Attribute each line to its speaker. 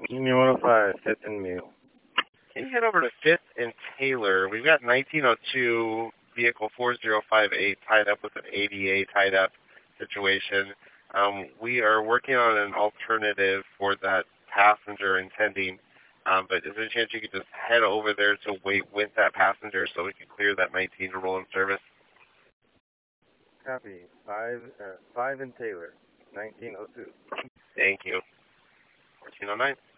Speaker 1: Union 105, 5th and Meal.
Speaker 2: Can you head over to 5th and Taylor? We've got 1902 vehicle 4058 tied up with an ADA tied up situation. We are working on an alternative for that passenger intending, but is there a chance you could just head over there to wait with that passenger so we can clear that 19 to roll in service?
Speaker 1: Copy. 5 and Taylor, 1902.
Speaker 2: Thank you. 1409.